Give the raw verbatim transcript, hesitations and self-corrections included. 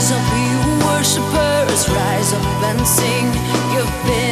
Rise up, you worshippers, rise up and sing. You've been